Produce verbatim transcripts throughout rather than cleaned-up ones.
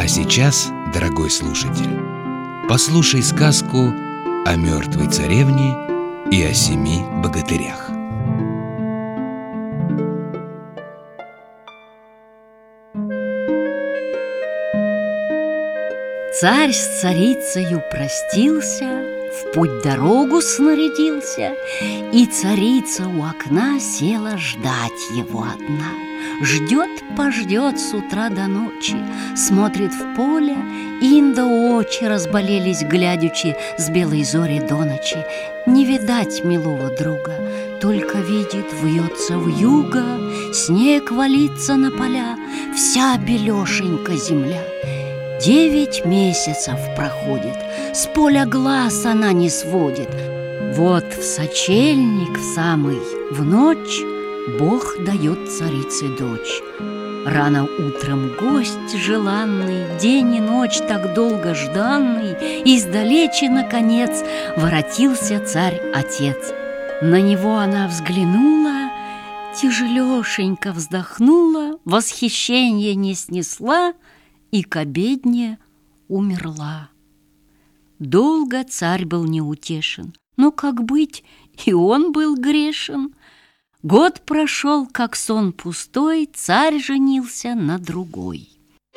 сейчас, дорогой слушатель, послушай сказку о мертвой царевне и о семи богатырях. Царь с царицею простился, в путь дорогу снарядился, и царица у окна села ждать его одна. Ждет-пождет с утра до ночи, смотрит в поле, инда очи разболелись, глядячи с белой зори до ночи. Не видать милого друга, только видит, вьется вьюга, снег валится на поля, вся белешенька земля. Девять месяцев проходит, с поля глаз она не сводит. Вот в сочельник в самый, в ночь, Бог дает царице дочь. Рано утром гость желанный, день и ночь так долго жданный, издалече, наконец, воротился царь-отец. На него она взглянула, тяжелешенько вздохнула, восхищение не снесла и к обедне умерла. Долго царь был неутешен, но как быть, и он был грешен. Год прошел, как сон пустой, царь женился на другой.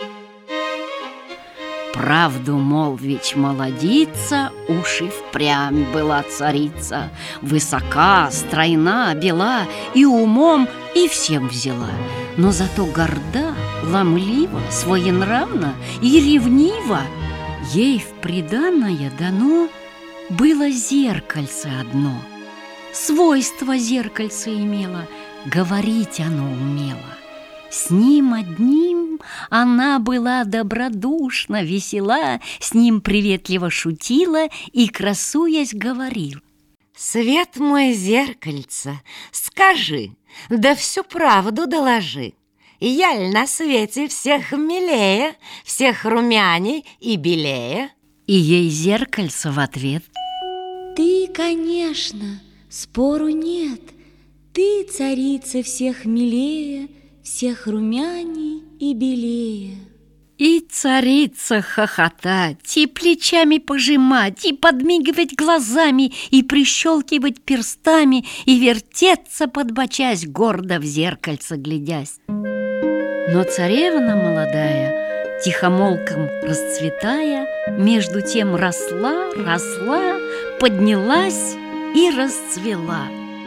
Правду молвить молодица, уж и впрямь была царица. Высока, стройна, бела, и умом, и всем взяла. Но зато горда, ломлива, своенравна и ревнива. Ей в приданое дано было зеркальце одно. Свойство зеркальце имело, говорить оно умело. С ним одним она была добродушна, весела, с ним приветливо шутила и, красуясь, говорил: «Свет мой, зеркальце, скажи, да всю правду доложи. Яль на свете всех милее, всех румяней и белее?» И ей зеркальце в ответ: «Ты, конечно, спору нет, ты, царица, всех милее, всех румяней и белее». И царица хохотать, и плечами пожимать, и подмигивать глазами, и прищелкивать перстами, и вертеться, подбочась, гордо в зеркальце глядясь. Но царевна молодая, тихомолком расцветая, между тем росла, росла, поднялась и расцвела.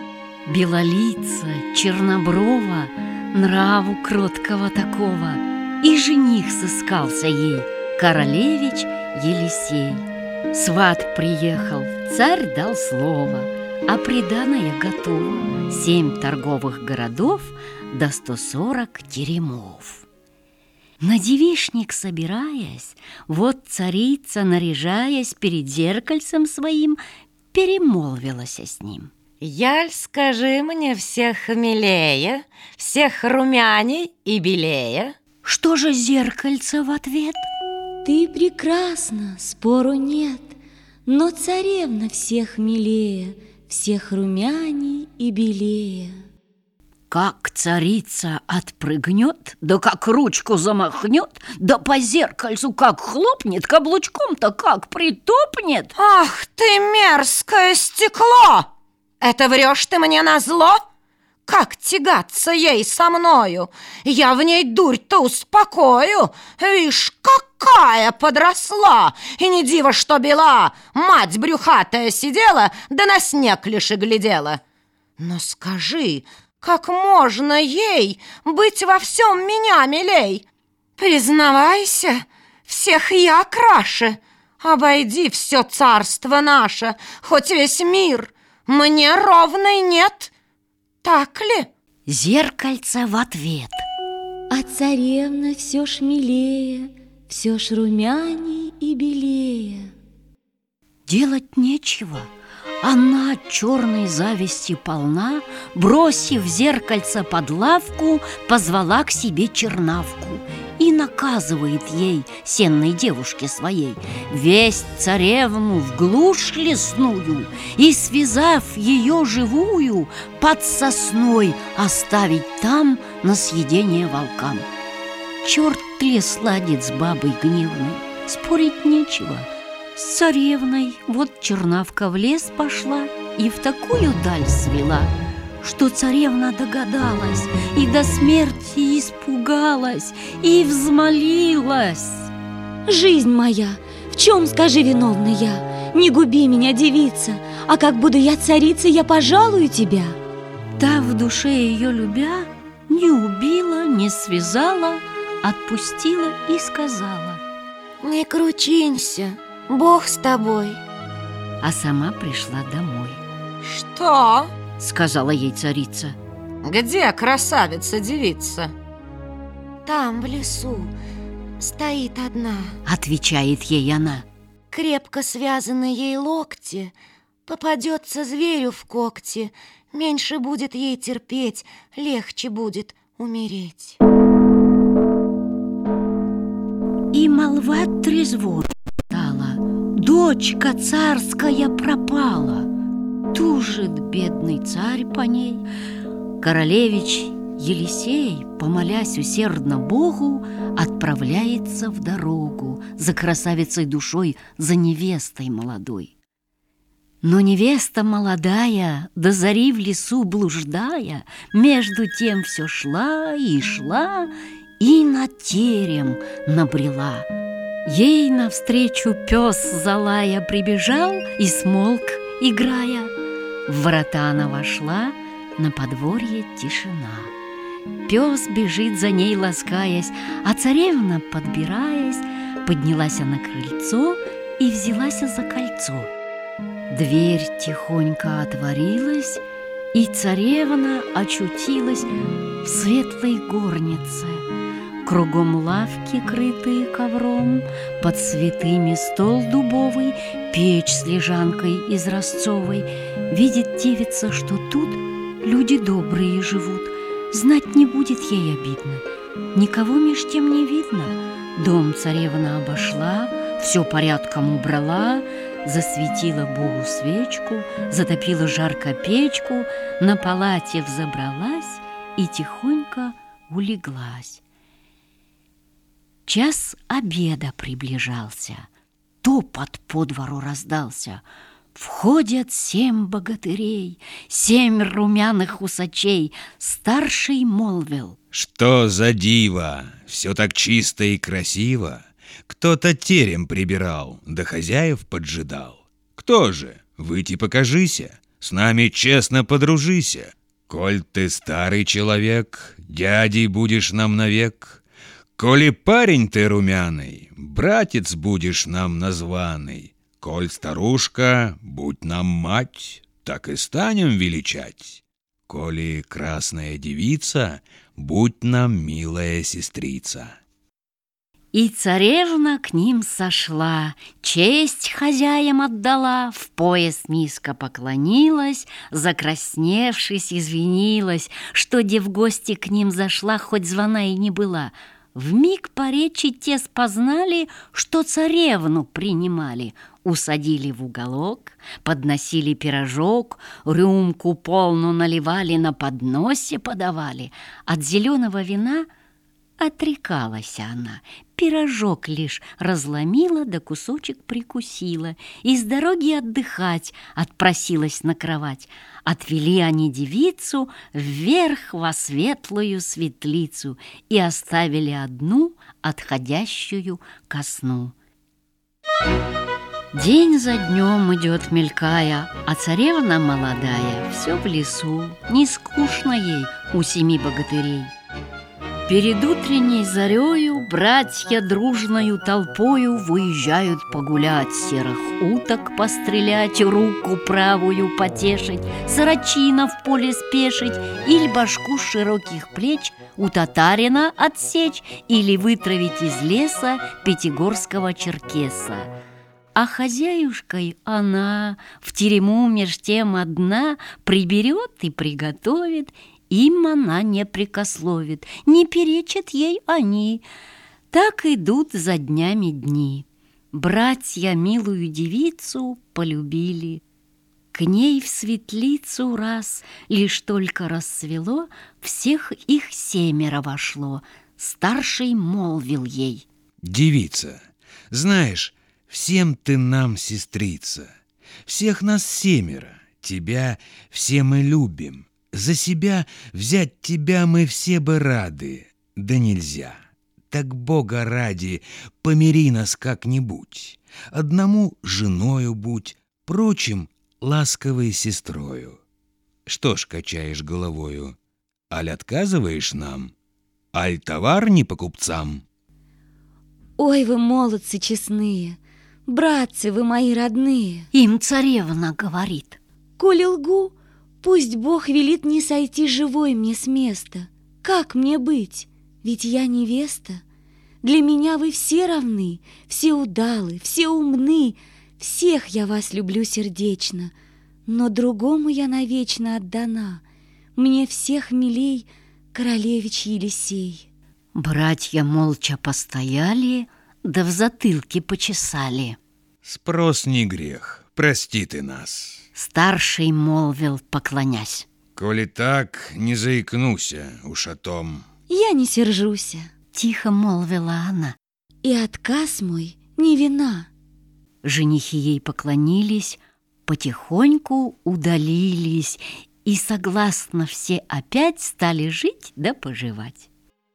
Белолица, черноброва, нраву кроткого такого, и жених сыскался ей, королевич Елисей. Сват приехал, царь дал слово, а приданое готово: семь торговых городов до сто сорок теремов. На девичник собираясь, вот царица, наряжаясь перед зеркальцем своим, перемолвилась с ним: «Яль, скажи мне всех милее, всех румяней и белее?» Что же зеркальце в ответ? «Ты прекрасна, спору нет, но царевна всех милее, всех румяней и белее». Как царица отпрыгнет, да как ручку замахнет, да по зеркальцу как хлопнет, каблучком-то как притопнет. «Ах ты, мерзкое стекло! Это врешь ты мне назло? Как тягаться ей со мною? Я в ней дурь-то успокою. Вишь, какая подросла! И не диво, что бела. Мать брюхатая сидела, да на снег лишь и глядела. Но скажи, как можно ей быть во всем меня милей? Признавайся, всех я краше. Обойди все царство наше, хоть весь мир. Мне ровной нет. Так ли?» Зеркальце в ответ: «А царевна все ж милее, все ж румяней и белее». Делать нечего. Она черной зависти полна, бросив зеркальце под лавку, позвала к себе чернавку и наказывает ей, сенной девушке своей, весть царевну в глушь лесную и, связав ее живую, под сосной оставить там на съедение волкам. черт лес ладит с бабой гневной, спорить нечего. С царевной вот чернавка в лес пошла и в такую даль свела, что царевна догадалась и до смерти испугалась и взмолилась. Жизнь моя, в чем, скажи, виновна я? Не губи меня, девица, а как буду я царицей, я пожалую тебя. Та, в душе ее любя, не убила, не связала, отпустила и сказала: не кручинься, Бог с тобой. А сама пришла домой. Что? Сказала ей царица. Где красавица-девица? Там, в лесу, стоит одна. Отвечает ей она. Крепко связаны ей локти, попадется зверю в когти, меньше будет ей терпеть, легче будет умереть. И молва трезвон стала, дочка царская пропала. Тужит бедный царь по ней. Королевич Елисей, помолясь усердно Богу, отправляется в дорогу за красавицей душой, за невестой молодой. Но невеста молодая, до зари в лесу блуждая, между тем все шла и шла, и на терем набрела. Ей навстречу пес залая прибежал и смолк, играя. В ворота она вошла, на подворье тишина. Пес бежит за ней, ласкаясь, а царевна, подбираясь, поднялась на крыльцо и взялась за кольцо. Дверь тихонько отворилась, и царевна очутилась в светлой горнице. Кругом лавки, крытые ковром, под цветами стол дубовый, печь с лежанкой изразцовой. Видит девица, что тут люди добрые живут, знать не будет ей обидно. Никого меж тем не видно. Дом царевна обошла, все порядком убрала, засветила Богу свечку, затопила жарко печку, на палате взобралась и тихонько улеглась. Час обеда приближался, топот по двору раздался. Входят семь богатырей, семь румяных усачей. Старший молвил: что за диво, все так чисто и красиво. Кто-то терем прибирал, да хозяев поджидал. Кто же? Выйти покажися, с нами честно подружися. Коль ты старый человек, дядей будешь нам навек. Коли парень ты румяный, братец будешь нам названный. Коль старушка, будь нам мать, так и станем величать. Коли красная девица, будь нам милая сестрица. И царевна к ним сошла, честь хозяям отдала, в пояс низко поклонилась, закрасневшись, извинилась, что де в гости к ним зашла, хоть звона и не была. Вмиг по речи те спознали, что царевну принимали. Усадили в уголок, подносили пирожок, рюмку полну наливали, на подносе подавали. От зеленого вина отрекалась она, пирожок лишь разломила, да кусочек прикусила, и с дороги отдыхать отпросилась на кровать. Отвели они девицу вверх во светлую светлицу и оставили одну, отходящую ко сну. День за днем идет мелькая, а царевна молодая все в лесу, не скучно ей у семи богатырей. Перед утренней зарею братья дружною толпою выезжают погулять, серых уток пострелять, руку правую потешить, сорочина в поле спешить, или башку с широких плеч у татарина отсечь, или вытравить из леса пятигорского черкеса. А хозяюшкой она в терему меж тем одна приберет и приготовит. Им она не прекословит, не перечат ей они. Так идут за днями дни. Братья милую девицу полюбили. К ней в светлицу раз, лишь только рассвело, всех их семеро вошло. старший молвил ей: девица, знаешь, всем ты нам сестрица, всех нас семеро, тебя все мы любим, за себя взять тебя мы все бы рады, да нельзя. Так Бога ради, помири нас как-нибудь, одному женою будь, прочим ласковой сестрою. Что ж качаешь головою, аль отказываешь нам, аль товар не по купцам? Ой, вы молодцы честные, братцы вы мои родные. Им царевна говорит: коли лгу, пусть Бог велит не сойти живой мне с места. Как мне быть? Ведь я невеста. Для меня вы все равны, все удалы, все умны. Всех я вас люблю сердечно, но другому я навечно отдана. Мне всех милей королевич Елисей. Братья молча постояли, да в затылке почесали. Спрос не грех, прости ты нас. Старший молвил, поклонясь: коли так, не заикнуся уж о том. Я не сержуся. Тихо молвила она. И отказ мой не вина. Женихи ей поклонились, потихоньку удалились, и согласно все опять стали жить да поживать.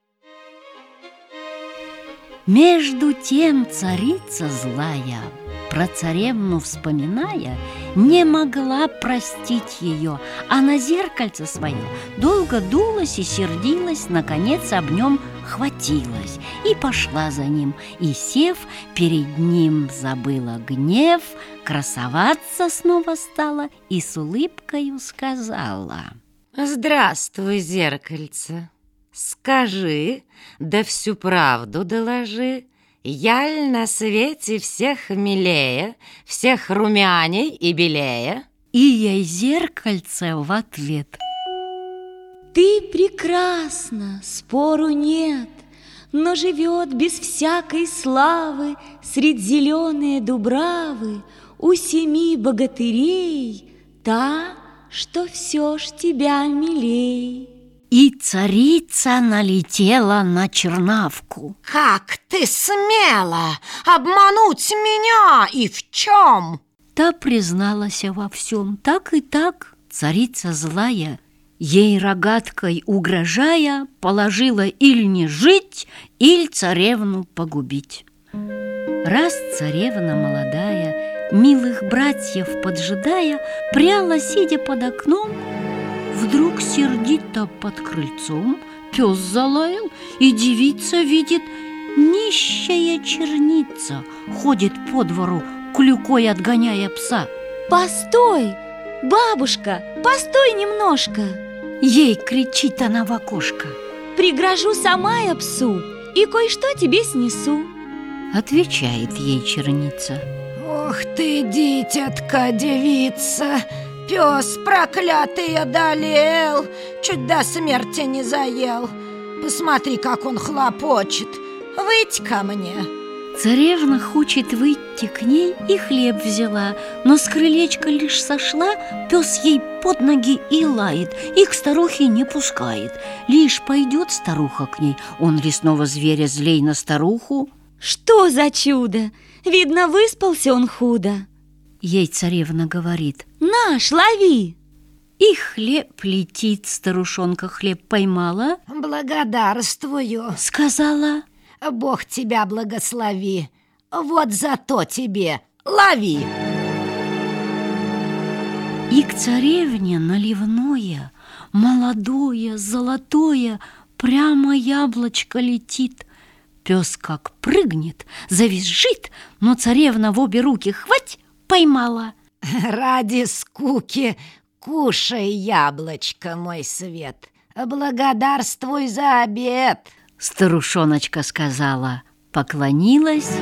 Между тем царица злая, про царевну вспоминая, не могла простить ее, а на зеркальце свое долго дулась и сердилась, наконец об нем хватилась и пошла за ним, и, сев перед ним, забыла гнев, красоваться снова стала и с улыбкою сказала: здравствуй, зеркальце, скажи, да всю правду доложи, яль на свете всех милее, всех румяней и белее? И ей зеркальце в ответ: ты прекрасна, спору нет, но живет без всякой славы средь зеленые дубравы у семи богатырей та, что все ж тебя милей. И царица налетела на чернавку. Как ты смела обмануть меня, и в чем? Та призналась во всем, так и так. Царица злая, ей рогаткой угрожая, положила иль не жить, иль царевну погубить. Раз царевна молодая, милых братьев поджидая, пряла, сидя под окном, вдруг сердито под крыльцом пес залаял, и девица видит, нищая черница ходит по двору, клюкой отгоняя пса. Постой, бабушка, постой немножко. Ей кричит она в окошко: пригрожу сама я псу и кое-что тебе снесу. Отвечает ей черница: ох ты, дитятка, девица, пес проклятый одолел, чуть до смерти не заел. Посмотри, как он хлопочет. Выйдь ко мне. Царевна хочет выйти к ней и хлеб взяла, но с крылечка лишь сошла, пес ей под ноги и лает, и к старухе не пускает. Лишь пойдет старуха к ней, он лесного зверя злей на старуху. Что за чудо! Видно, выспался он худо. Ей царевна говорит: наш, лови! И хлеб летит, старушонка хлеб поймала. Благодарствую, сказала: Бог тебя благослови. Вот зато тебе лови. И к царевне наливное, молодое, золотое, прямо яблочко летит. Пес как прыгнет, завизжит, но царевна в обе руки хвать поймала. Ради скуки кушай яблочко, мой свет. Благодарствуй за обед. Старушоночка сказала, поклонилась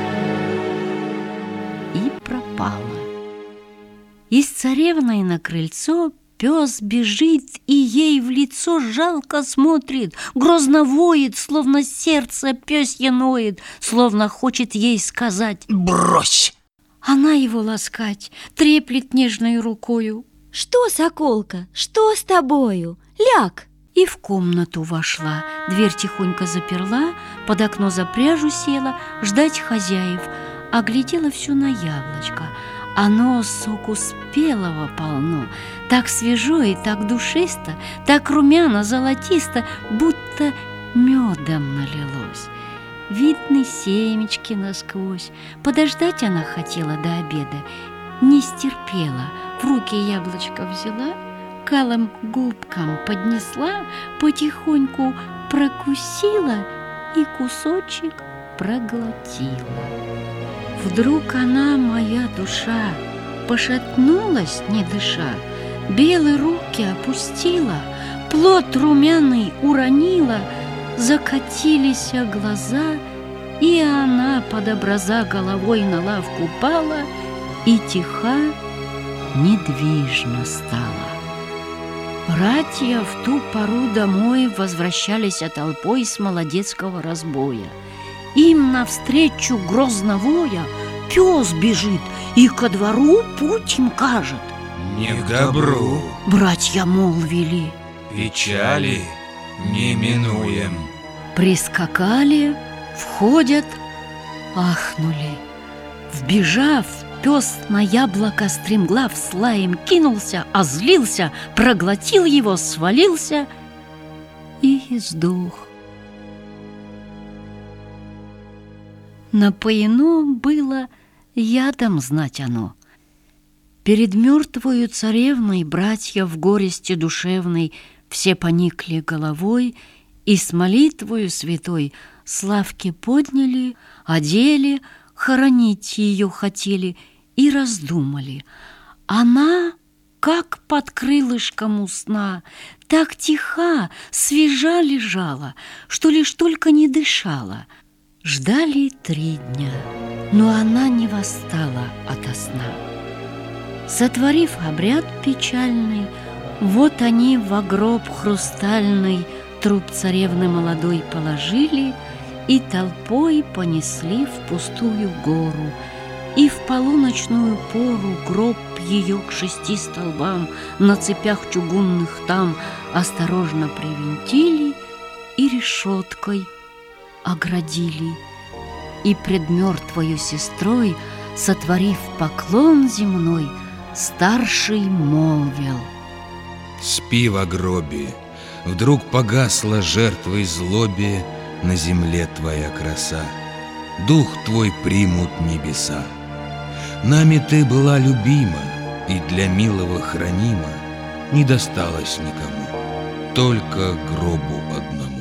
и пропала. И с царевной на крыльцо пес бежит и ей в лицо жалко смотрит, грозно воет, словно сердце пёсье ноет, словно хочет ей сказать: брось! Она его ласкать, треплет нежной рукою. Что, соколка, что с тобою? Ляг! И в комнату вошла, дверь тихонько заперла, под окно за пряжу села, ждать хозяев, а глядела все на яблочко. Оно соку спелого полно, так свежо и так душисто, так румяно, золотисто, будто медом налилось. Видны семечки насквозь. Подождать она хотела до обеда, не стерпела, в руки яблочко взяла, к алым губкам поднесла, потихоньку прокусила и кусочек проглотила. Вдруг она, моя душа, пошатнулась, не дыша, белые руки опустила, плод румяный уронила, закатились глаза, и она под образа головой на лавку упала и тиха, недвижно стала. Братья в ту пору домой возвращались толпой с молодецкого разбоя. Им навстречу грозновоя пес бежит и ко двору путь им кажет. Не к добру, братья молвили, печали не минуем. Прискакали, входят, ахнули. Вбежав, пес на яблоко стремглав с лаем кинулся, озлился, проглотил его, свалился и сдох. Напоено было ядом, знать оно. Перед мертвою царевной братья в горести душевной все поникли головой и с молитвою святой с лавки подняли, одели, хоронить ее хотели и раздумали. Она, как под крылышком у сна, так тиха, свежа лежала, что лишь только не дышала. Ждали три дня, но она не восстала ото сна. Сотворив обряд печальный, вот они в гроб хрустальный труп царевны молодой положили и толпой понесли в пустую гору, и в полуночную пору гроб ее к шести столбам на цепях чугунных там осторожно привинтили и решеткой оградили. И пред мертвою сестрой, сотворив поклон земной, старший молвил: спи во гробе, вдруг погасла жертвой злобе на земле твоя краса, дух твой примут небеса. Нами ты была любима и для милого хранима, не досталось никому, только гробу одному.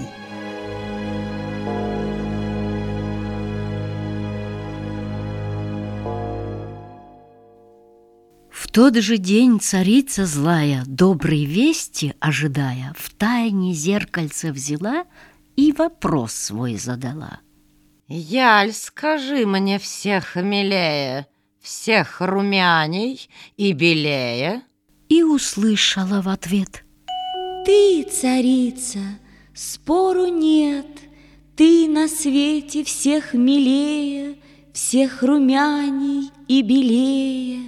В тот же день царица злая, доброй вести ожидая, втайне зеркальце взяла и вопрос свой задала. Яль, скажи мне всех милее, всех румяней и белее. И услышала в ответ: ты, царица, спору нет, ты на свете всех милее, всех румяней и белее.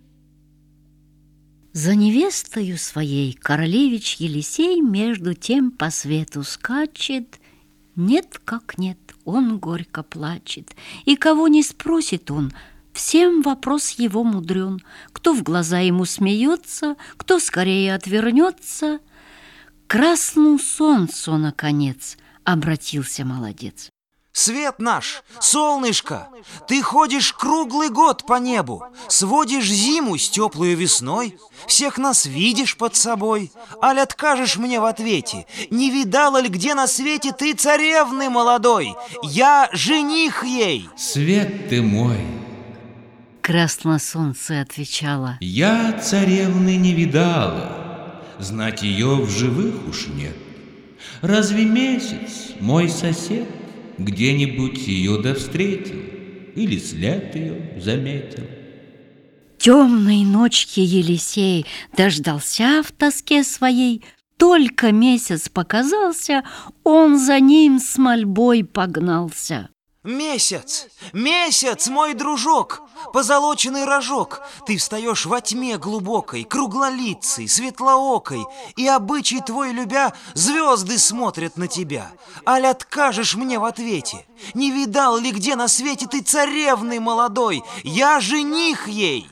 За невестою своей королевич Елисей между тем по свету скачет. Нет, как нет, он горько плачет. И кого не спросит он, всем вопрос его мудрен. Кто в глаза ему смеется, кто скорее отвернется. К красному солнцу, наконец, обратился молодец. Свет наш, солнышко, ты ходишь круглый год по небу, сводишь зиму с теплую весной, всех нас видишь под собой, аль откажешь мне в ответе, не видала ли где на свете ты царевны молодой? Я жених ей. Свет ты мой, красное солнце отвечало, я царевны не видала, знать ее в живых уж нет. Разве месяц, мой сосед, где-нибудь ее да встретил или след ее заметил? Темной ночью Елисей дождался в тоске своей. Только месяц показался, он за ним с мольбой погнался. Месяц, месяц, мой дружок, позолоченный рожок, ты встаешь во тьме глубокой, круглолицей, светлоокой, и обычай твой любя, звезды смотрят на тебя. Аль откажешь мне в ответе? Не видал ли где на свете ты царевны молодой? Я жених ей.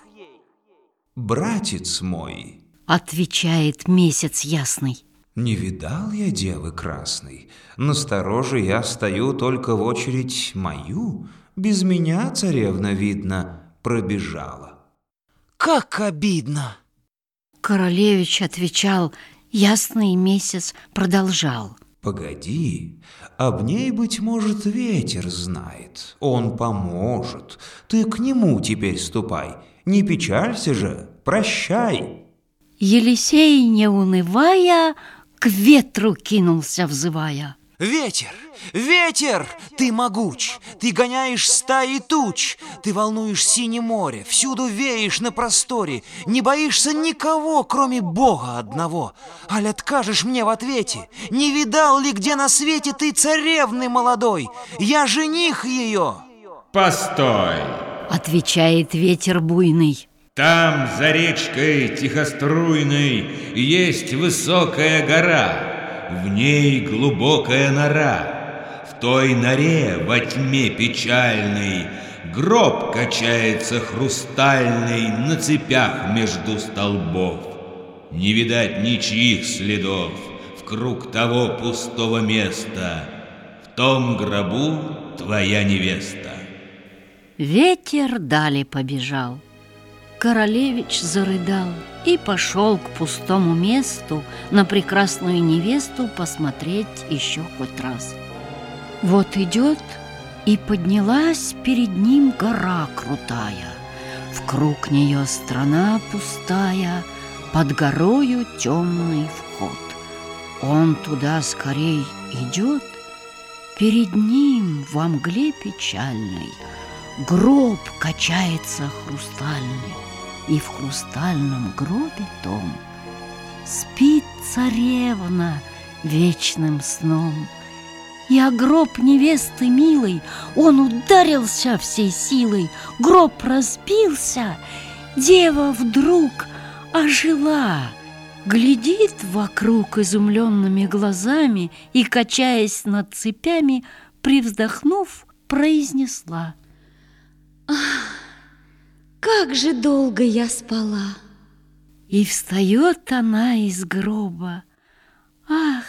Братец мой, отвечает месяц ясный, не видал я девы красной. Настороже я стою только в очередь мою. Без меня царевна, видно, пробежала. Как обидно! Королевич отвечал, ясный месяц продолжал. Погоди, об ней, быть может, ветер знает. Он поможет. Ты к нему теперь ступай. Не печалься же, прощай. Елисей, не унывая, к ветру кинулся, взывая. Ветер, ветер, ты могуч, ты гоняешь стаи туч, ты волнуешь синее море, всюду веешь на просторе, не боишься никого, кроме Бога одного. Аль откажешь мне в ответе? Не видал ли где на свете ты царевны молодой? Я жених ее. Постой, Отвечает ветер буйный. там за речкой тихоструйной есть высокая гора. В ней глубокая нора, в той норе во тьме печальной гроб качается хрустальный на цепях между столбов. Не видать ничьих следов в круг того пустого места. В том гробу твоя невеста. Ветер далее побежал. Королевич зарыдал и пошел к пустому месту на прекрасную невесту посмотреть еще хоть раз. Вот идет, и поднялась перед ним гора крутая. В круг нее страна пустая, под горою темный вход. Он туда скорей идет, перед ним во мгле печальной гроб качается хрустальный. И в хрустальном гробе том спит царевна вечным сном. И о гроб невесты милой он ударился всей силой. Гроб разбился, дева вдруг ожила, глядит вокруг изумленными глазами и, качаясь над цепями, привздохнув, произнесла: «Ах, как же долго я спала!» И встает она из гроба. Ах,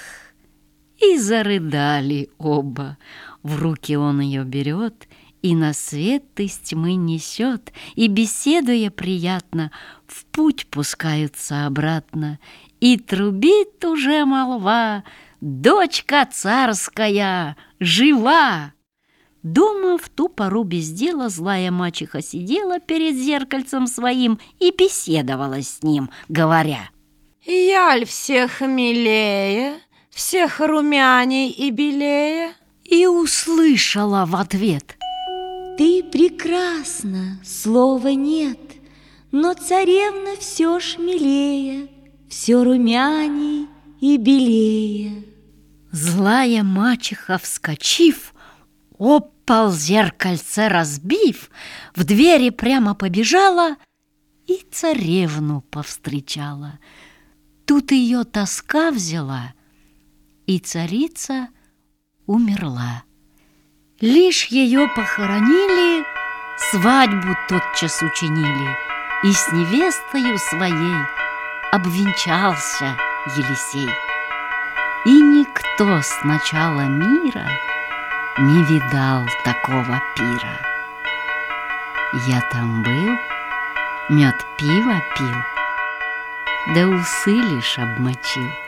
и зарыдали оба. В руки он ее берет и на свет из тьмы несет, и, беседуя приятно, в путь пускаются обратно. И трубит уже молва: дочка царская жива! Дома в ту пору без дела злая мачеха сидела перед зеркальцем своим и беседовала с ним, говоря: «Яль всех милее, всех румяней и белее?» И услышала в ответ: «Ты прекрасна, слова нет, но царевна все ж милее, все румяней и белее». Злая мачеха, вскочив, об пол зеркальце разбив, в двери прямо побежала и царевну повстречала. Тут ее тоска взяла, и царица умерла. Лишь ее похоронили, свадьбу тотчас учинили, и с невестою своей обвенчался Елисей. И никто с начала мира не видал такого пира. Я там был, мед пиво пил, да усы лишь обмочил.